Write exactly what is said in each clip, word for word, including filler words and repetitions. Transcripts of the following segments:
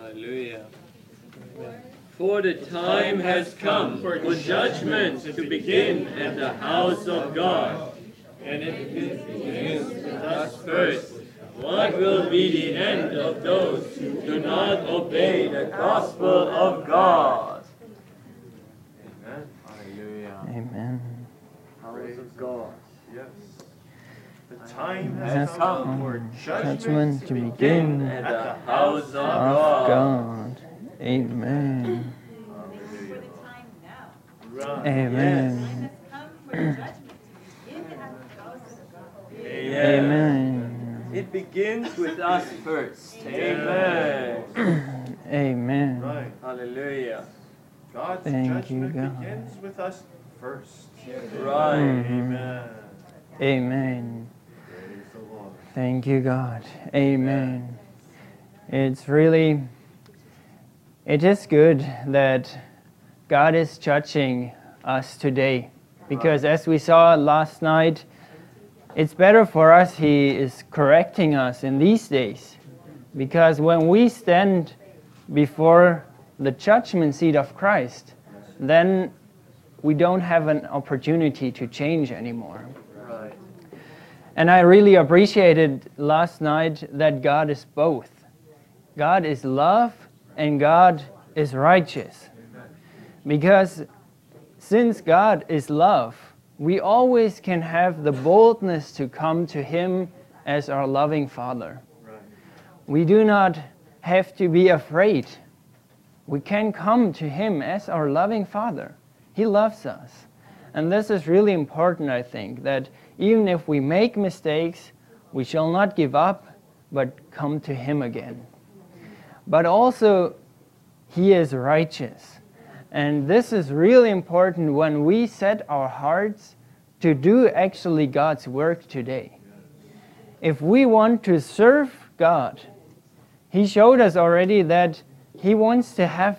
Hallelujah. For the time has come for judgment to begin at the house of God. And it begins with us first. What will be the end of those who do not obey the gospel of God? Amen. Hallelujah. Amen. Praise God. Yes. The time has, Has come come for Judgment judgment to to begin at the house of of God. God. Amen. For the time now. Right. Amen. Time has come for judgment to begin at the house of God. Yes. Amen. It begins with us first. Amen. Amen. Right. Hallelujah. God's Thank judgment you, God. begins with us first. Right. Amen. Amen. Praise the Lord. Thank you, God. Amen. It's really, it is good that God is judging us today. Because as we saw last night, it's better for us He is correcting us in these days. Because when we stand before the judgment seat of Christ, then we don't have an opportunity to change anymore. Right. And I really appreciated last night that God is both. God is love and God is righteous. Because since God is love, we always can have the boldness to come to Him as our loving Father. Right. We do not have to be afraid. We can come to Him as our loving Father. He loves us. And this is really important, I think, that even if we make mistakes, we shall not give up, but come to Him again. But also, He is righteous. And this is really important when we set our hearts to do actually God's work today. If we want to serve God, He showed us already that He wants to have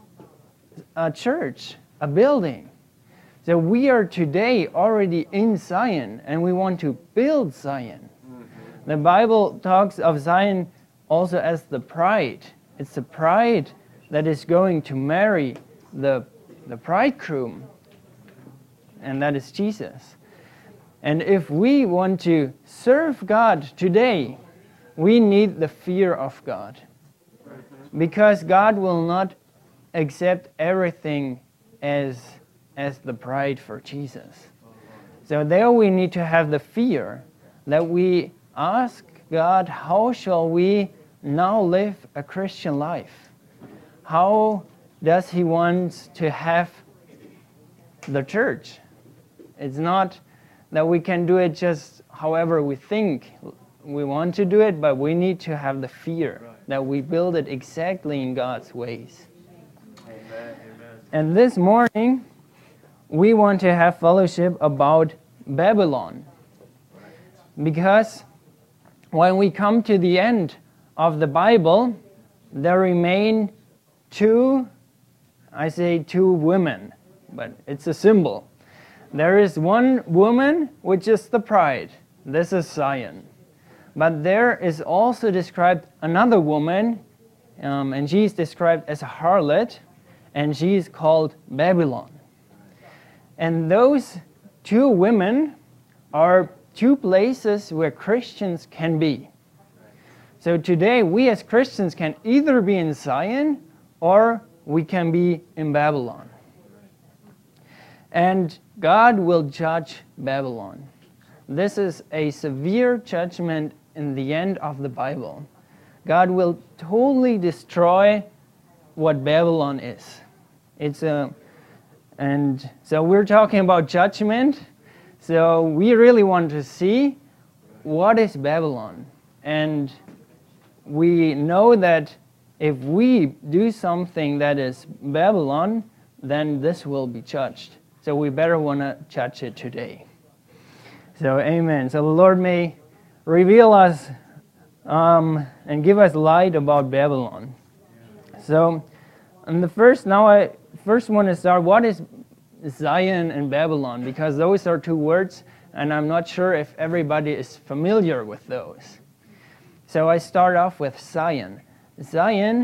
a church, a building. So we are today already in Zion and we want to build Zion. Mm-hmm. The Bible talks of Zion also as the bride. It's the bride that is going to marry the, the bridegroom, and that is Jesus. And if we want to serve God today, we need the fear of God. Because God will not accept everything as, as the bride for Jesus. So there we need to have the fear that we ask God, how shall we now live a Christian life? How does He want to have the church? It's not that we can do it just however we think we want to do it, but we need to have the fear right. that we build it exactly in God's ways. Amen. Amen. And this morning, we want to have fellowship about Babylon. Because when we come to the end of the Bible, there remain two, I say two women, but it's a symbol. There is one woman, which is the bride. This is Zion. But there is also described another woman, um, and she is described as a harlot, and she is called Babylon. And those two women are two places where Christians can be. So today, we as Christians can either be in Zion or we can be in Babylon. And God will judge Babylon. This is a severe judgment in the end of the Bible. God will totally destroy what Babylon is. It's a, and so we're talking about judgment. So we really want to see what is Babylon. And we know that if we do something that is Babylon, then this will be judged. So we better want to judge it today. So amen. So the Lord may reveal us um, and give us light about Babylon. So, and the first, now I first want to start, what is Zion and Babylon? Because those are two words, and I'm not sure if everybody is familiar with those. So I start off with Zion. Zion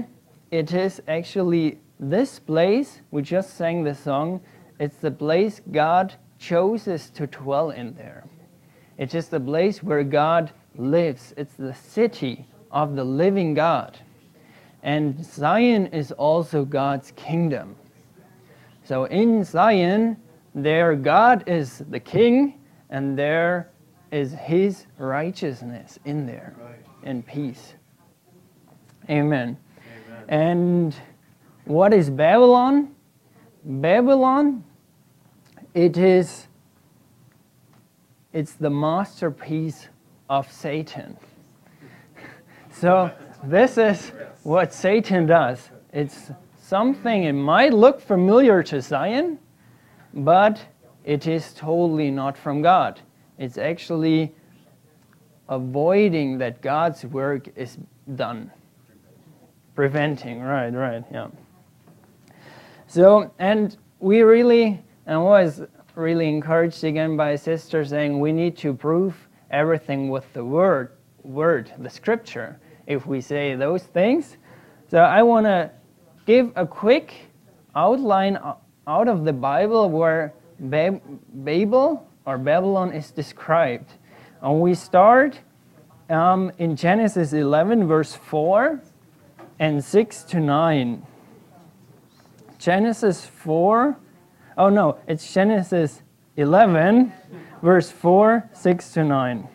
it is actually this place, we just sang the song, it's the place God chooses to dwell in there. It is the place where God lives. It's the city of the living God. And Zion is also God's kingdom. So in Zion, there God is the king, and there is his righteousness in there, Right. and peace. Amen. Amen. And what is Babylon? Babylon, it is, it's the masterpiece of Satan. So this is what Satan does. It's something, it might look familiar to Zion, but it is totally not from God. It's actually avoiding that God's work is done. Preventing, right, right, yeah. So, and we really, and was really encouraged again by a sister saying we need to prove everything with the word, word, the scripture, if we say those things. So I want to give a quick outline out of the Bible where Bab- Babel or Babylon is described. And we start um, in Genesis eleven, verse four and six to nine. Genesis four, oh no, it's Genesis eleven, verse four, six to nine.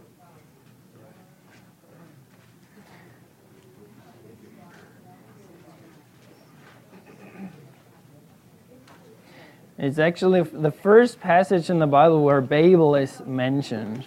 It's actually the first passage in the Bible where Babel is mentioned.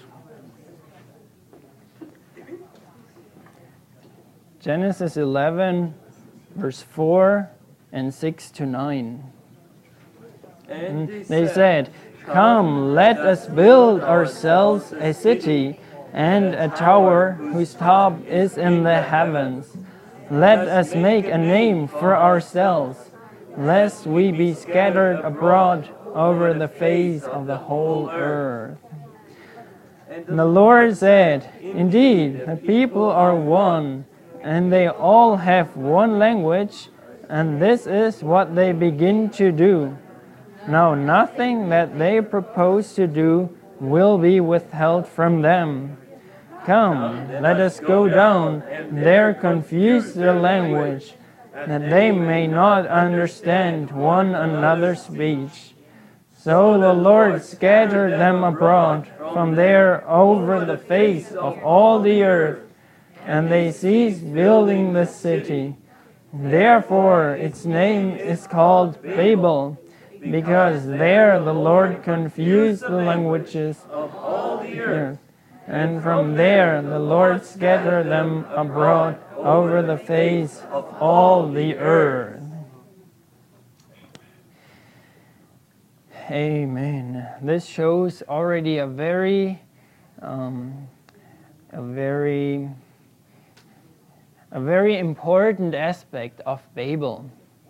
Genesis eleven, verse four and six to nine. And They said, "Come, let us build ourselves a city and a tower whose top is in the heavens. Let us make a name for ourselves, lest we be scattered abroad over the face of the whole earth." And the Lord said, "Indeed, the people are one, and they all have one language, and this is what they begin to do. Now nothing that they propose to do will be withheld from them. Come, let us go down there, confuse their language, that they may not understand one another's speech." So the Lord scattered them abroad from there over the face of all the earth, and they ceased building the city. Therefore its name is called Babel, because there the Lord confused the languages of all the earth. And from there the Lord scattered them abroad over the face of all the earth. Amen. This shows already a very, um, a very, a very important aspect of Babel.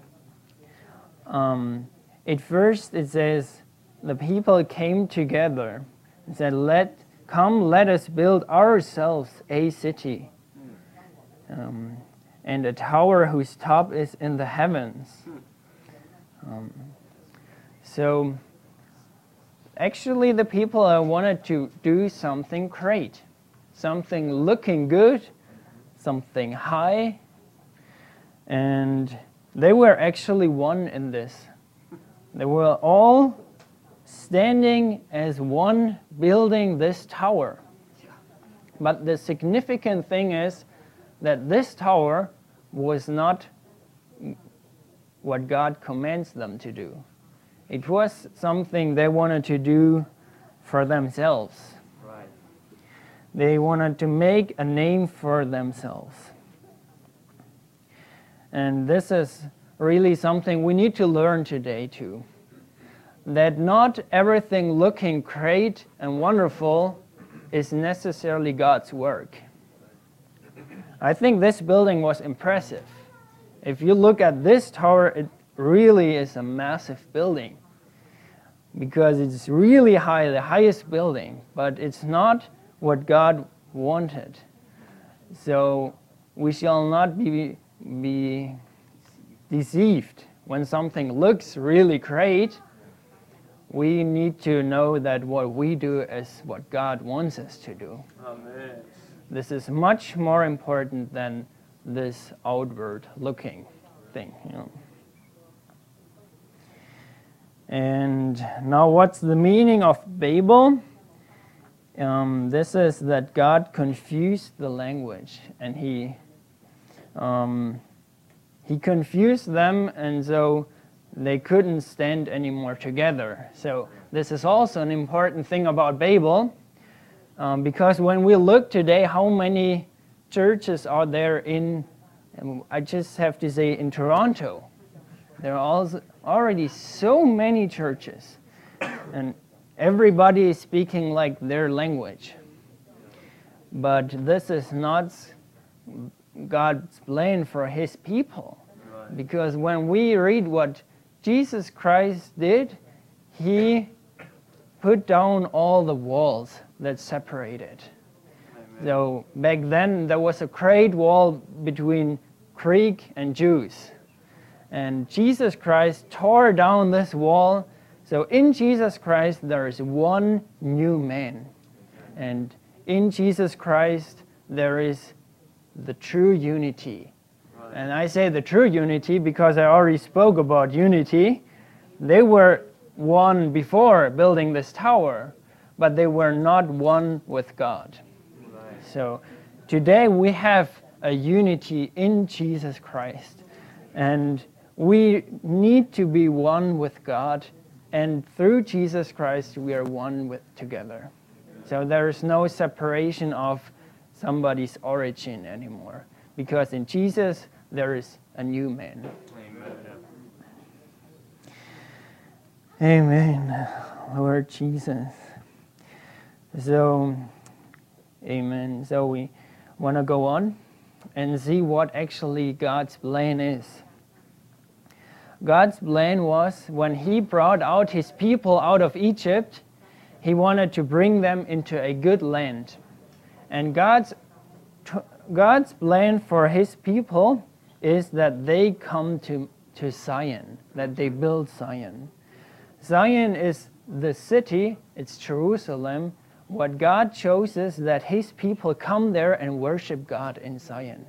Um, at first it says the people came together and said, "Let come, let us build ourselves a city, um, and a tower whose top is in the heavens." Um, so, actually, the people uh, wanted to do something great, something looking good, something high, and they were actually one in this. They were all standing as one building this tower. But the significant thing is that this tower was not what God commands them to do. It was something they wanted to do for themselves. Right. They wanted to make a name for themselves. And this is really something we need to learn today too. That not everything looking great and wonderful is necessarily God's work. I think this building was impressive. If you look at this tower, it really is a massive building because it's really high, the highest building, but it's not what God wanted. So we shall not be be deceived. When something looks really great, we need to know that what we do is what God wants us to do. Amen. This is much more important than this outward looking thing. You know. And now what's the meaning of Babel? Um, this is that God confused the language, and he um, he confused them, and so they couldn't stand anymore together. So this is also an important thing about Babel, um, because when we look today, how many churches are there in, I just have to say, in Toronto? There are already so many churches, and everybody is speaking like their language. But this is not God's plan for His people. Right. Because when we read what Jesus Christ did, He put down all the walls that separated. Amen. So back then there was a great wall between Greek and Jews. And Jesus Christ tore down this wall. So in Jesus Christ there is one new man. And in Jesus Christ there is the true unity. Right. And I say the true unity because I already spoke about unity. They were one before building this tower, but they were not one with God. Right. So today we have a unity in Jesus Christ. And we need to be one with God, and through Jesus Christ we are one with together. So there is no separation of somebody's origin anymore, because in Jesus there is a new man. Amen. Amen, Lord Jesus. So, amen. So we want to go on and see what actually God's plan is. God's plan was, when He brought out His people out of Egypt, He wanted to bring them into a good land. And God's, God's plan for His people is that they come to, to Zion, that they build Zion. Zion is the city, it's Jerusalem. What God chose is that His people come there and worship God in Zion.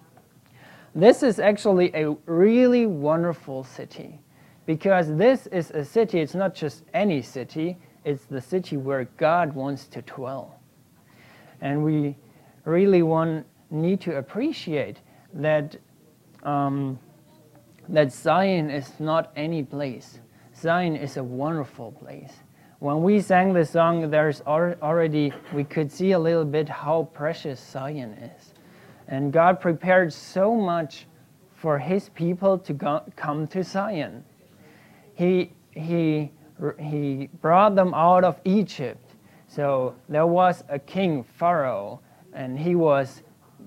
This is actually a really wonderful city, because this is a city, it's not just any city, it's the city where God wants to dwell. And we really want, need to appreciate that, um, that Zion is not any place. Zion is a wonderful place. When we sang the song, there's already, we could see a little bit how precious Zion is. And God prepared so much for His people to go, come to Zion. He, he, he brought them out of Egypt. So there was a king, Pharaoh, and he was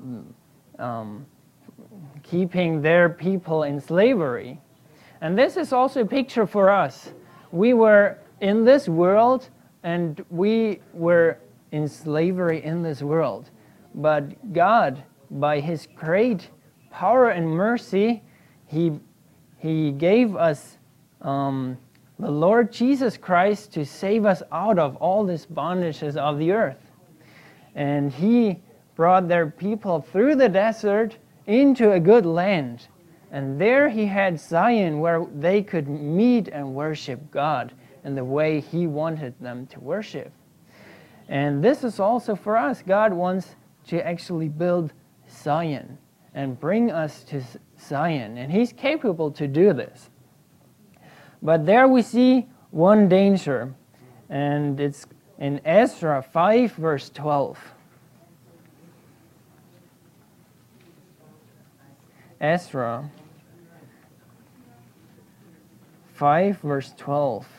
um, keeping their people in slavery. And this is also a picture for us. We were in this world, and we were in slavery in this world. But God, by His great power and mercy, He, he gave us um, the Lord Jesus Christ to save us out of all these bondages of the earth. And He brought their people through the desert into a good land. And there He had Zion, where they could meet and worship God in the way He wanted them to worship. And this is also for us. God wants to actually build Zion and bring us to Zion, and He's capable to do this. But there we see one danger, and it's in Ezra five verse twelve. Ezra five verse twelve.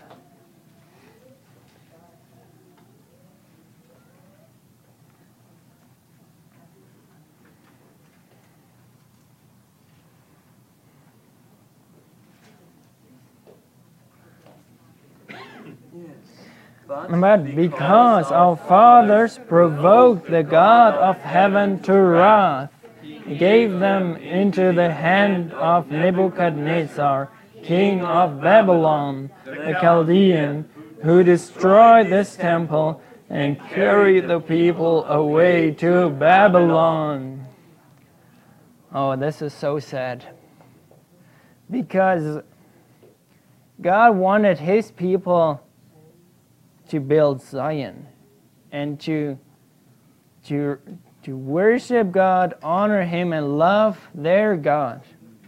But because our fathers provoked the God of heaven to wrath, gave them into the hand of Nebuchadnezzar, king of Babylon, the Chaldean, who destroyed this temple and carried the people away to Babylon. Oh, this is so sad. Because God wanted His people to build Zion and to, to, to worship God, honor Him, and love their God.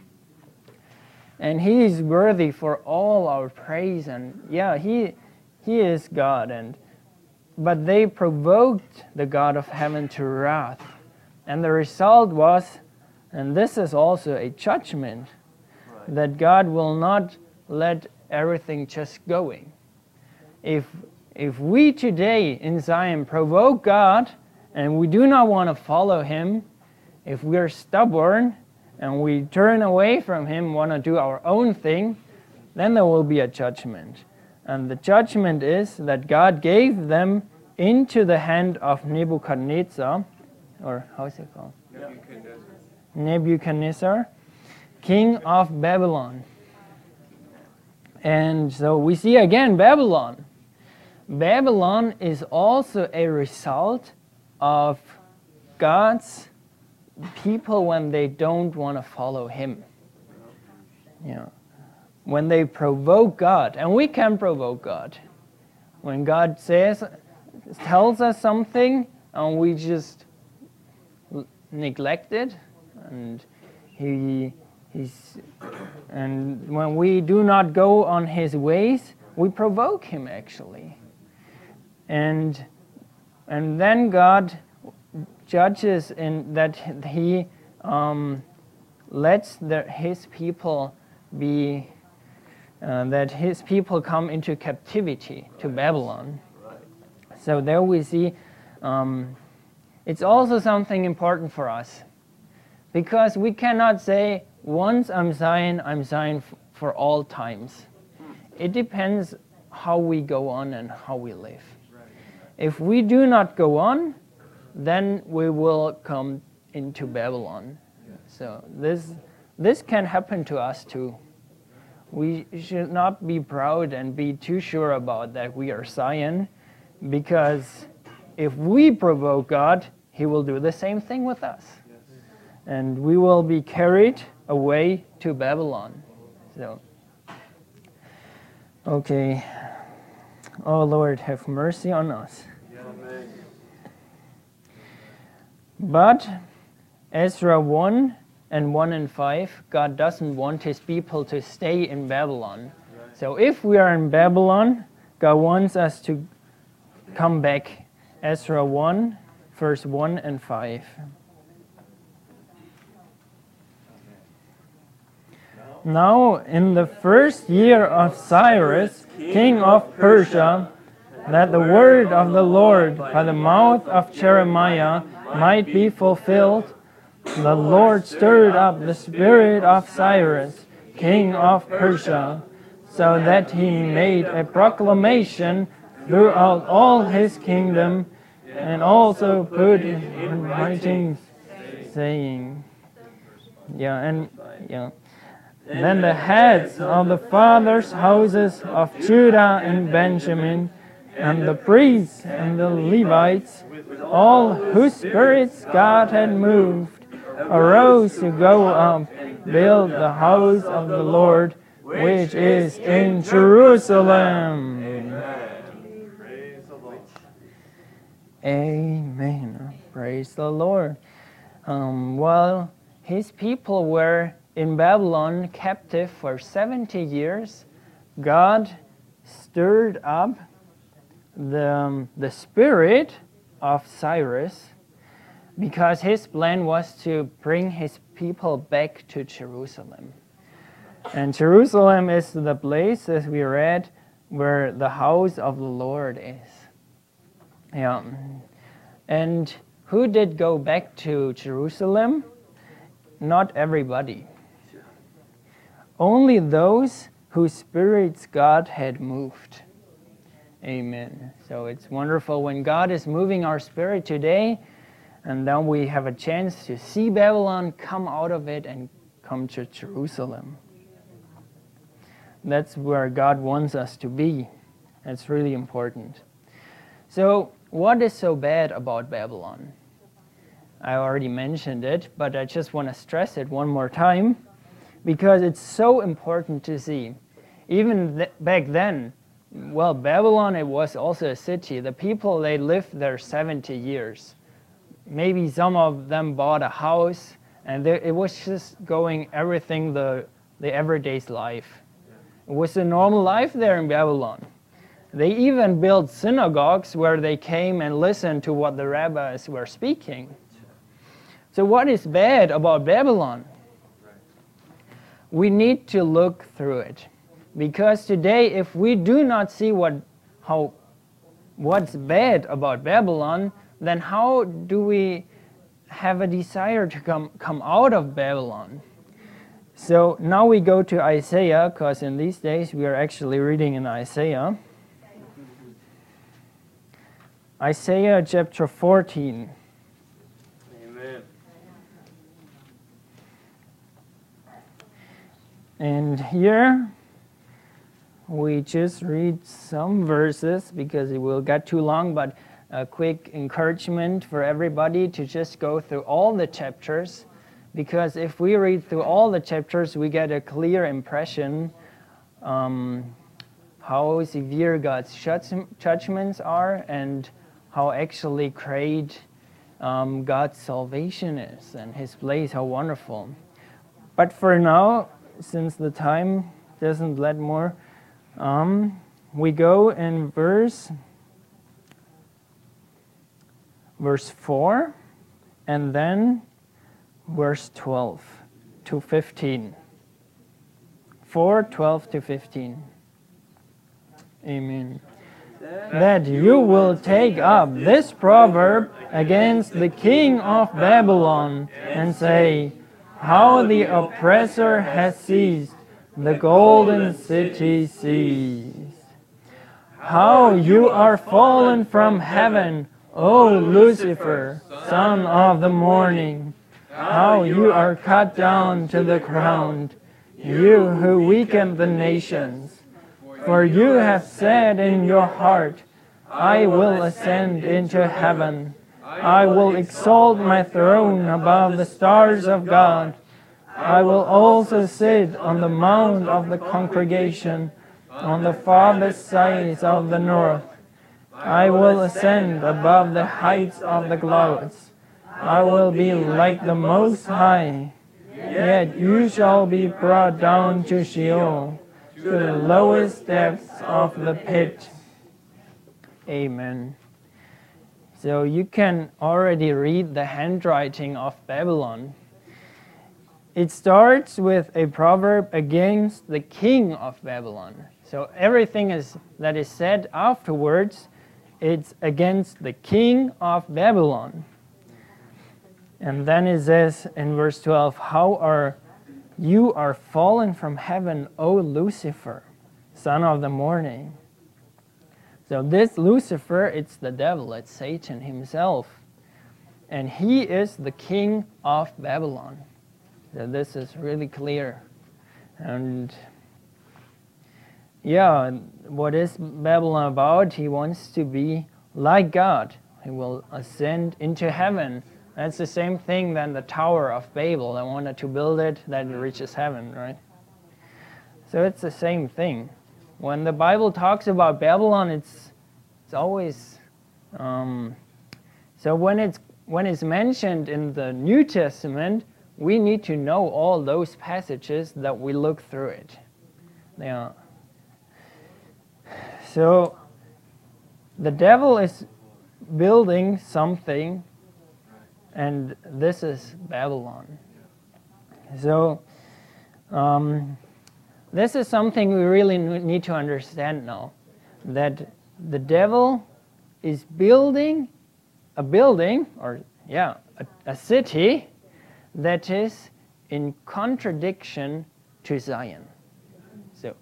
And He is worthy for all our praise. And yeah, He, he is God. And but they provoked the God of heaven to wrath. And the result was, and this is also a judgment, right, that God will not let everything just going. If, if we today in Zion provoke God and we do not want to follow Him, if we are stubborn and we turn away from Him, want to do our own thing, then there will be a judgment. And the judgment is that God gave them into the hand of Nebuchadnezzar, or how is it called? Nebuchadnezzar. Nebuchadnezzar, king of Babylon. And so we see again Babylon. Babylon is also a result of God's people when they don't want to follow Him. You know, when they provoke God, and we can provoke God. When God says, tells us something, and we just neglect it, and He, He's, and when we do not go on His ways, we provoke Him actually. And and then God judges in that He um, lets the, His people be, uh, that His people come into captivity to Babylon. So there we see, um, it's also something important for us, because we cannot say, once I'm Zion, I'm Zion f- for all times. It depends how we go on and how we live. If we do not go on, then we will come into Babylon. So this this can happen to us too. We should not be proud and be too sure about that we are Zion, because if we provoke God, He will do the same thing with us. And we will be carried away to Babylon. So, okay. Oh Lord, have mercy on us. Amen. But Ezra one and one and five, God doesn't want His people to stay in Babylon. So if we are in Babylon, God wants us to come back. Ezra one, verse one and five. Now in the first year of Cyrus, king of Persia, that the word of the Lord by the mouth of Jeremiah might be fulfilled, the Lord stirred up the spirit of Cyrus, king of Persia, so that he made a proclamation throughout all his kingdom, and also put in writing, saying, yeah, and yeah. Then the heads of the fathers' houses of Judah and Benjamin, and the priests and the Levites, all whose spirits God had moved, arose to go up, build the house of the Lord, which is in Jerusalem. Praise the Lord. Amen. Praise the Lord. Um, while His people were in Babylon captive for seventy years, God stirred up the, um, the spirit of Cyrus, because his plan was to bring his people back to Jerusalem. And Jerusalem is the place, as we read, where the house of the Lord is. Yeah. And who did go back to Jerusalem? Not everybody. Only those whose spirits God had moved. Amen. So it's wonderful when God is moving our spirit today. And then we have a chance to see Babylon, come out of it, and come to Jerusalem. That's where God wants us to be. It's really important. So, what is so bad about Babylon? I already mentioned it, but I just want to stress it one more time, because it's so important to see. Even th- back then, well, Babylon, it was also a city. The people, they lived there seventy years. Maybe some of them bought a house, and they, it was just going everything the, the everyday's life. It was a normal life there in Babylon. They even built synagogues where they came and listened to what the rabbis were speaking. So what is bad about Babylon? We need to look through it. Because today, if we do not see what, how, what's bad about Babylon, then how do we have a desire to come, come out of Babylon? So now we go to Isaiah, because in these days we are actually reading in Isaiah. Isaiah chapter fourteen. Amen. And here we just read some verses because it will get too long, but a quick encouragement for everybody to just go through all the chapters, because if we read through all the chapters, we get a clear impression um, how severe God's judgments are and how actually great um, God's salvation is and His place, how wonderful. But for now, since the time doesn't let more, um, we go in verse verse four and then verse twelve to fifteen. four, twelve to fifteen. Amen. That you will take up this proverb against the king of Babylon and say, how the oppressor has seized the golden city seized. How you are fallen from heaven, O Lucifer, son of the morning. How you are cut down to the ground, you who weaken the nations. For you have said in your heart, I will ascend into heaven. I will exalt my throne above the stars of God. I will also sit on the mount of the congregation, on the farthest sides of the north. I will ascend above the heights of the clouds. I will be like the Most High. Yet you shall be brought down to Sheol, to the lowest depths of the pit. Amen. So you can already read the handwriting of Babylon. It starts with a proverb against the king of Babylon. So everything is, that is said afterwards, it's against the king of Babylon. And then it says in verse twelve, how are you are fallen from heaven, O Lucifer, son of the morning. So this Lucifer, it's the devil, it's Satan himself. And he is the king of Babylon. So this is really clear. And yeah, what is Babylon about? He wants to be like God. He will ascend into heaven. That's the same thing than the Tower of Babel. They wanted to build it, that it reaches heaven, right? So it's the same thing. When the Bible talks about Babylon, it's it's always um, so when it's when it's mentioned in the New Testament, we need to know all those passages that we look through it. Yeah. So the devil is building something, and this is Babylon. So um, this is something we really need to understand now, that the devil is building a building, or yeah, a, a city that is in contradiction to Zion. So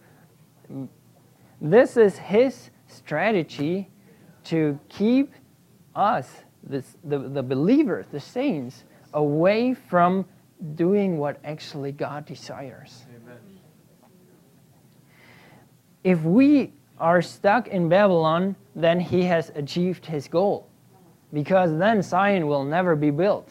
this is his strategy to keep us this, the, the believers, the saints, away from doing what actually God desires. Amen. If we are stuck in Babylon, then he has achieved his goal, because then Zion will never be built.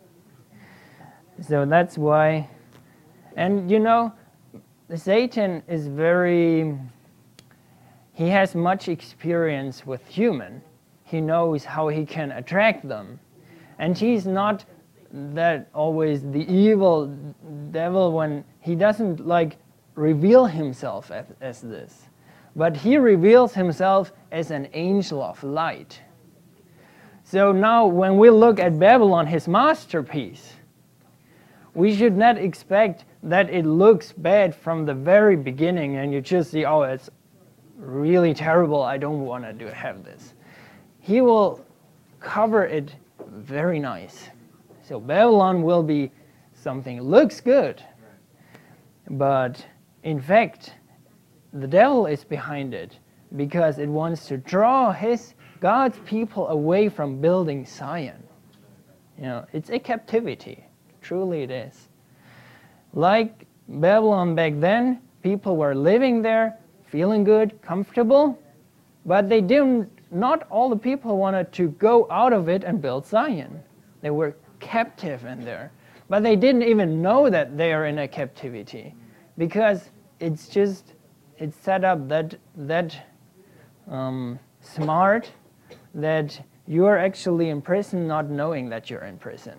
So that's why, and you know, Satan is very, he has much experience with human. He knows how he can attract them. And he's not that always the evil devil when he doesn't like reveal himself as, as this. But he reveals himself as an angel of light. So now when we look at Babylon, his masterpiece, we should not expect that it looks bad from the very beginning and you just see, oh, it's really terrible, I don't want to do have this. He will cover it very nice. So Babylon will be something that looks good, but in fact, the devil is behind it because it wants to draw his God's people away from building Zion. You know, it's a captivity. Truly it is. Like Babylon back then, people were living there, feeling good, comfortable, but they didn't, not all the people wanted to go out of it and build Zion. They were captive in there. But they didn't even know that they are in a captivity because it's just, it's set up that, that um, smart that you are actually in prison not knowing that you're in prison.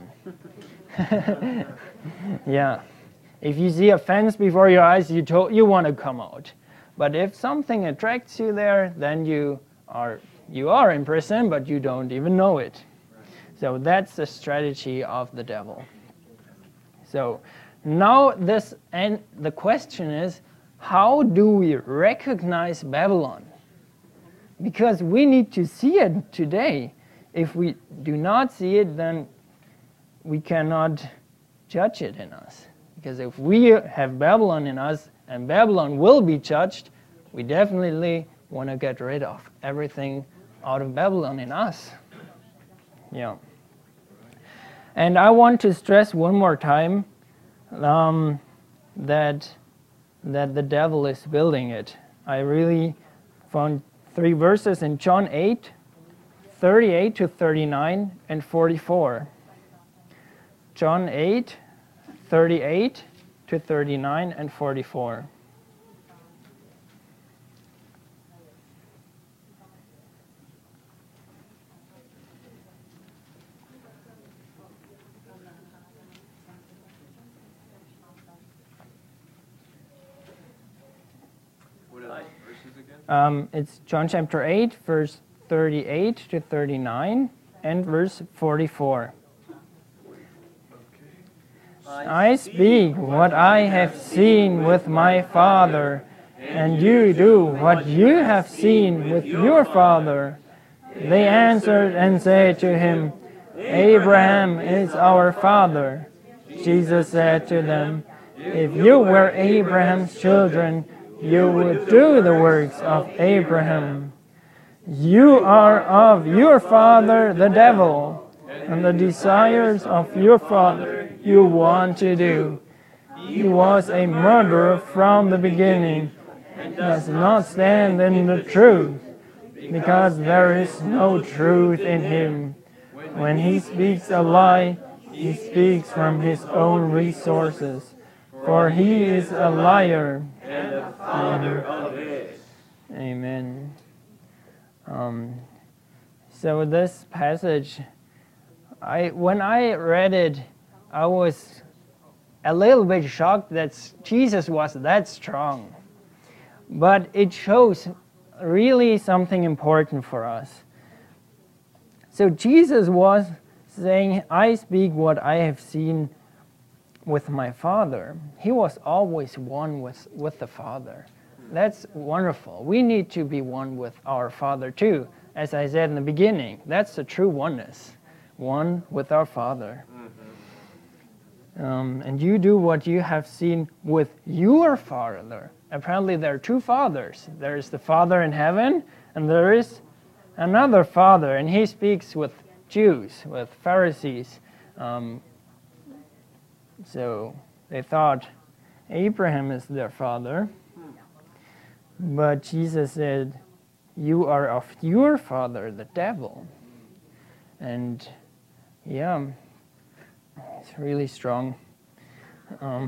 Yeah. If you see a fence before your eyes, you, to- you want to come out. But if something attracts you there, then you are, you are in prison, but you don't even know it. So that's the strategy of the devil. So now this, and the question is, how do we recognize Babylon? Because we need to see it today. If we do not see it, then we cannot judge it in us. Because if we have Babylon in us and Babylon will be judged, we definitely want to get rid of everything out of Babylon in us. Yeah. And I want to stress one more time um, that that the devil is building it. I really found three verses in John eight, thirty-eight to thirty-nine and forty-four. John eight, thirty-eight to thirty-nine and forty-four. What are the verses again? Um, it's John chapter eight, verse thirty-eight to thirty-nine and verse forty-four. I speak what I have seen with my Father, and you do what you have seen with your father. They answered and said to him, Abraham is our father. Jesus said to them, if you were Abraham's children, you would do the works of Abraham. You are of your father the devil, and the desires of your father you want to do. He was a murderer from the beginning, and does not stand in the truth, because there is no truth in him. When he speaks a lie, he speaks from his own resources, for he is a liar And the father of it. Amen. Um, so this passage, I when I read it, I was a little bit shocked that Jesus was that strong. But it shows really something important for us. So Jesus was saying, I speak what I have seen with my Father. He was always one with, with the Father. That's wonderful. We need to be one with our Father too. As I said in the beginning, that's the true oneness. One with our Father. Um, and you do what you have seen with your Father. Apparently there are two fathers. There is the Father in heaven, and there is another Father, and he speaks with Jews, with Pharisees. Um, so they thought Abraham is their father. But Jesus said, you are of your father, the devil. And yeah, it's really strong. Um,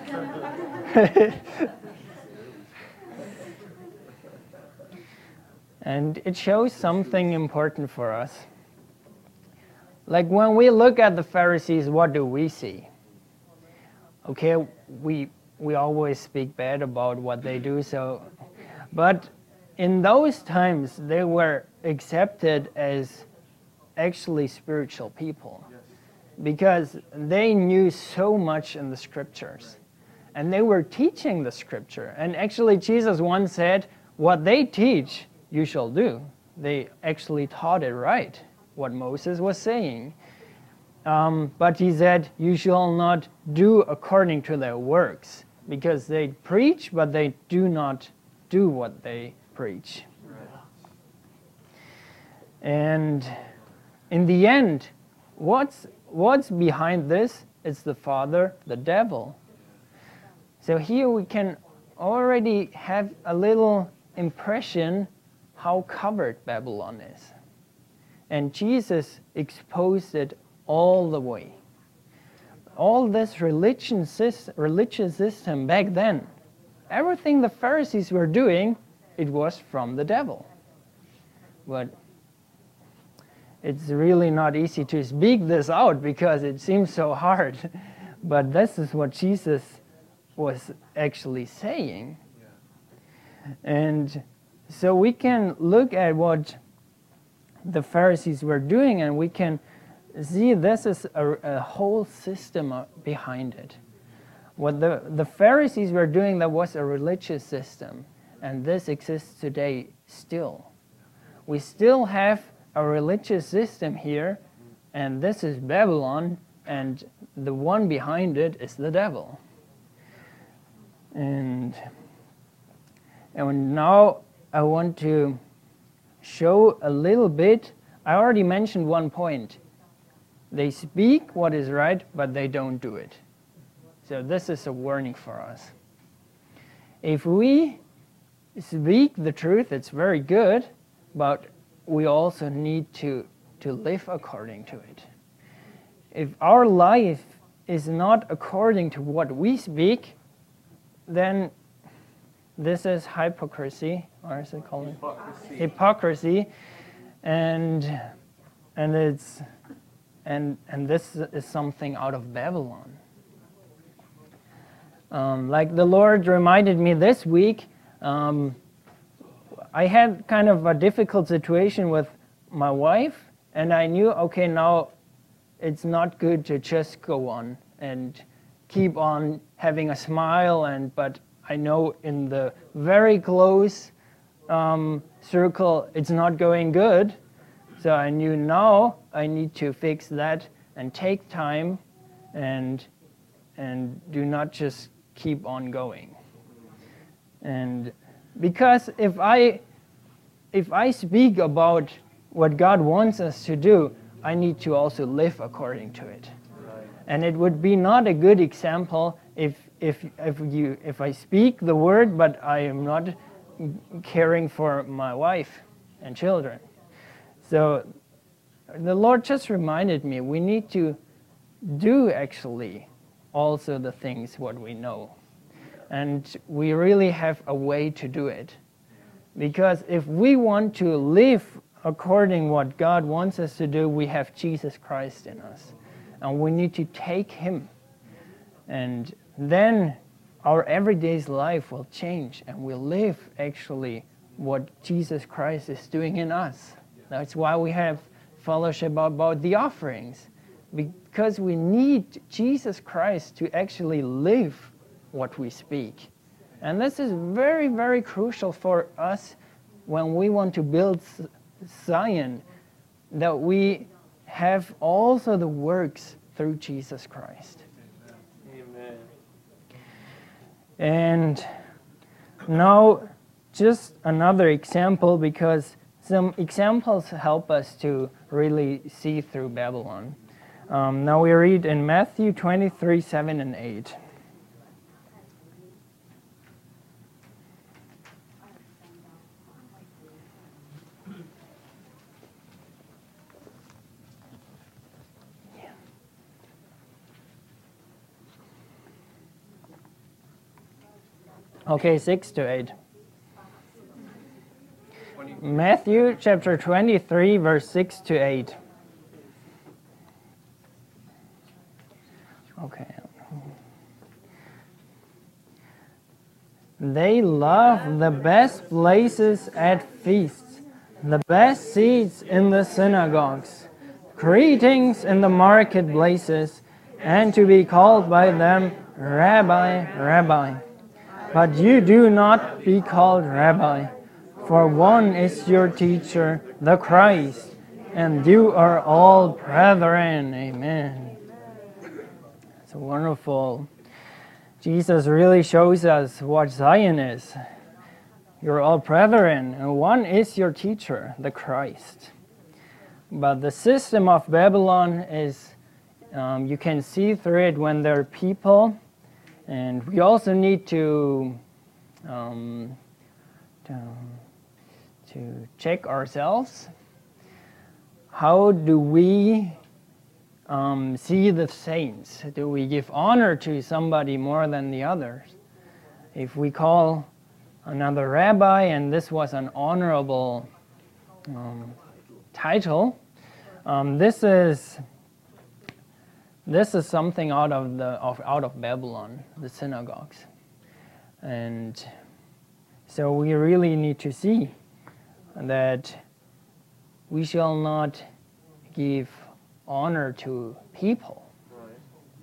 and it shows something important for us. Like when we look at the Pharisees, what do we see? Okay, we we always speak bad about what they do, so but in those times they were accepted as actually spiritual people, because they knew so much in the scriptures and they were teaching the scripture. And actually Jesus once said, what they teach you shall do. They actually taught it right, what Moses was saying. Um, but he said, you shall not do according to their works, because they preach, but they do not do what they preach. Right. And in the end, what's, what's behind this? It's the father, the devil. So here we can already have a little impression how covered Babylon is. And Jesus exposed it all the way. All this religion, religious system back then, everything the Pharisees were doing, it was from the devil. But it's really not easy to speak this out because it seems so hard. But this is what Jesus was actually saying. Yeah. And so we can look at what the Pharisees were doing, and we can see this is a, a whole system behind it. What the, the Pharisees were doing, that was a religious system, and this exists today still. We still have a religious system here, and this is Babylon, and the one behind it is the devil. And, and now I want to show a little bit. I already mentioned one point. They speak what is right, but they don't do it. So this is a warning for us. If we speak the truth, it's very good, but we also need to, to live according to it. If our life is not according to what we speak, then this is hypocrisy, or is it called? Hypocrisy. Hypocrisy, and and it's and and this is something out of Babylon. Um, like the Lord reminded me this week, um, I had kind of a difficult situation with my wife, and I knew, okay, now it's not good to just go on and keep on having a smile, and but I know in the very close um, circle it's not going good. So I knew now I need to fix that and take time and and do not just keep on going. And because if I if I speak about what God wants us to do, I need to also live according to it. Right. And it would be not a good example if if if you if I speak the word but I am not caring for my wife and children. So the Lord just reminded me we need to do actually also the things what we know. And we really have a way to do it. Because if we want to live according what God wants us to do, we have Jesus Christ in us. And we need to take Him. And then our everyday life will change and we'll live actually what Jesus Christ is doing in us. That's why we have fellowship about the offerings. Because we need Jesus Christ to actually live what we speak. And this is very, very crucial for us when we want to build Zion, that we have also the works through Jesus Christ. Amen. And now just another example, because some examples help us to really see through Babylon. Um, now we read in Matthew twenty-three, seven and eight. Okay, six to eight. Matthew chapter twenty-three, verse six to eight. Okay. They love the best places at feasts, the best seats in the synagogues, greetings in the marketplaces, and to be called by them, Rabbi, Rabbi. But you do not be called Rabbi, for one is your teacher, the Christ, and you are all brethren. Amen. It's wonderful. Jesus really shows us what Zion is. You're all brethren, and one is your teacher, the Christ. But the system of Babylon is, um, you can see through it when there are people. And we also need to, um, to, to check ourselves. How do we um, see the saints? Do we give honor to somebody more than the others? If we call another rabbi, and this was an honorable um, title, um, this is This is something out of the of, out of Babylon, the synagogues. And so we really need to see that we shall not give honor to people. Right.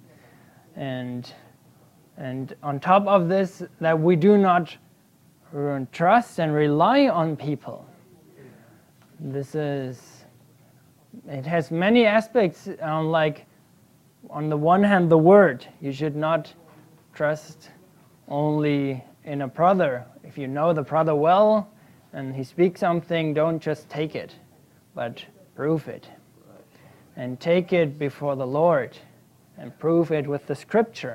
And and on top of this, that we do not trust and rely on people. This is, it has many aspects, um, like on the one hand, the word. You should not trust only in a brother. If you know the brother well and he speaks something, don't just take it, but prove it. And take it before the Lord and prove it with the scripture.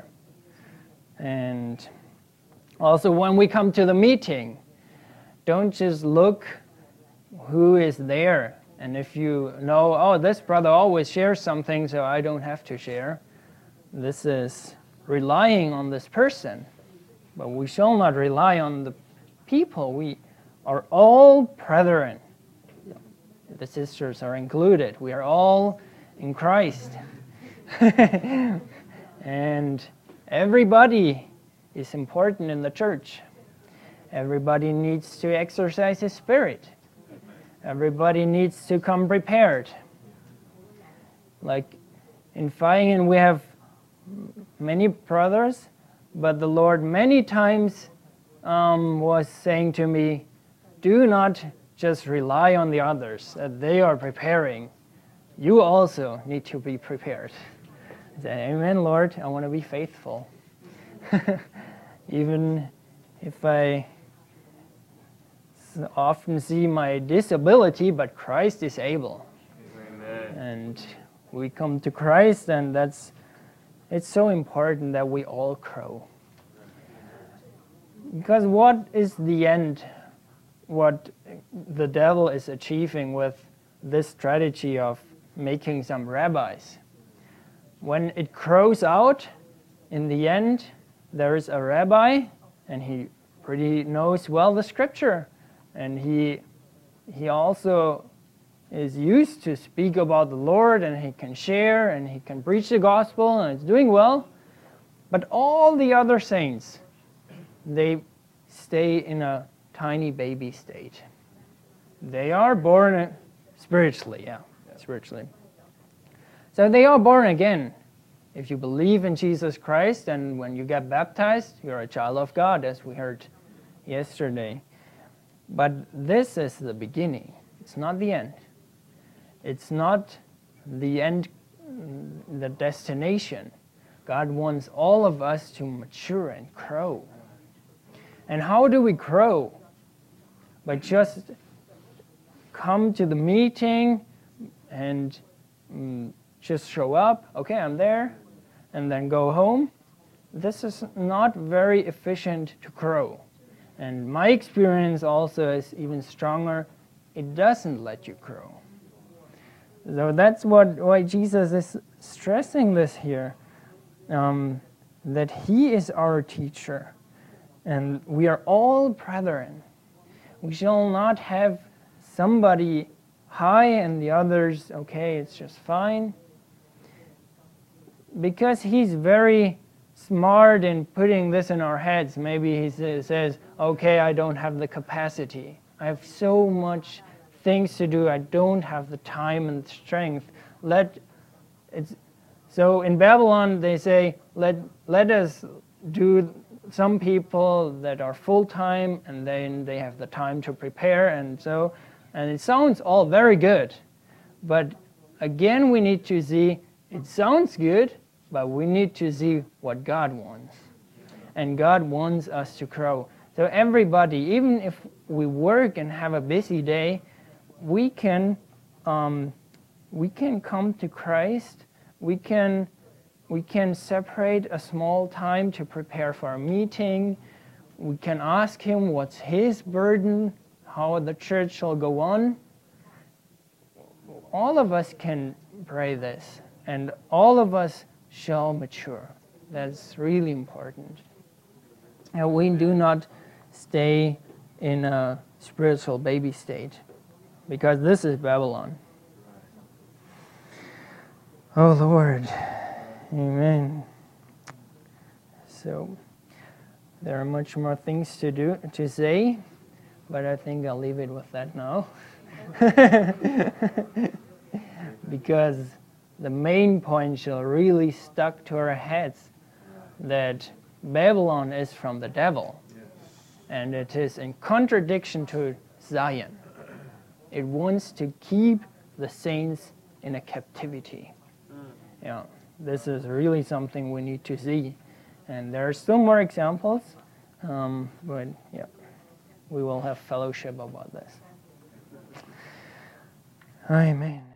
And also when we come to the meeting, don't just look who is there. And if you know, oh, this brother always shares something, so I don't have to share. This is relying on this person. But we shall not rely on the people. We are all brethren. The sisters are included. We are all in Christ. And everybody is important in the church. Everybody needs to exercise his spirit. Everybody needs to come prepared. Like in Feigen, we have many brothers, but the Lord many times um, was saying to me, do not just rely on the others, that they are preparing. You also need to be prepared. I said, amen, Lord, I want to be faithful. Even if I often see my disability, but Christ is able. Amen. And we come to Christ, and that's, it's so important that we all grow. Because what is the end, what the devil is achieving with this strategy of making some rabbis? When it grows out, in the end, there is a rabbi, and he pretty knows well the scripture. And he he also is used to speak about the Lord, and he can share, and he can preach the gospel, and it's doing well. But all the other saints, they stay in a tiny baby stage. They are born spiritually, yeah, spiritually. So they are born again. If you believe in Jesus Christ, and when you get baptized, you're a child of God, as we heard yesterday. But this is the beginning. It's not the end. It's not the end, the destination. God wants all of us to mature and grow. And how do we grow? By just come to the meeting, and mm, just show up, okay, I'm there, and then go home. This is not very efficient to grow. And my experience also is even stronger. It doesn't let you grow. So that's what why Jesus is stressing this here, um, that he is our teacher, and we are all brethren. We shall not have somebody high and the others, okay, it's just fine. Because he's very smart in putting this in our heads. Maybe he says, okay, I don't have the capacity. I have so much things to do. I don't have the time and strength. Let it's so in Babylon they say, let let us do some people that are full-time, and then they have the time to prepare, and so and it sounds all very good. But again, we need to see, it sounds good, but we need to see what God wants. And God wants us to grow. So everybody, even if we work and have a busy day, we can um, we can come to Christ. We can we can separate a small time to prepare for a meeting. We can ask him what's his burden, how the church shall go on. All of us can pray this, and all of us shall mature. That's really important. And we do not stay in a spiritual baby state, because this is Babylon. Oh Lord, amen. So there are much more things to do to say, but I think I'll leave it with that now. Because the main point shall really stuck to our heads, that Babylon is from the devil, and it is in contradiction to Zion. It wants to keep the saints in a captivity. Yeah, this is really something we need to see, and there are still more examples, um, but yeah, we will have fellowship about this. Amen.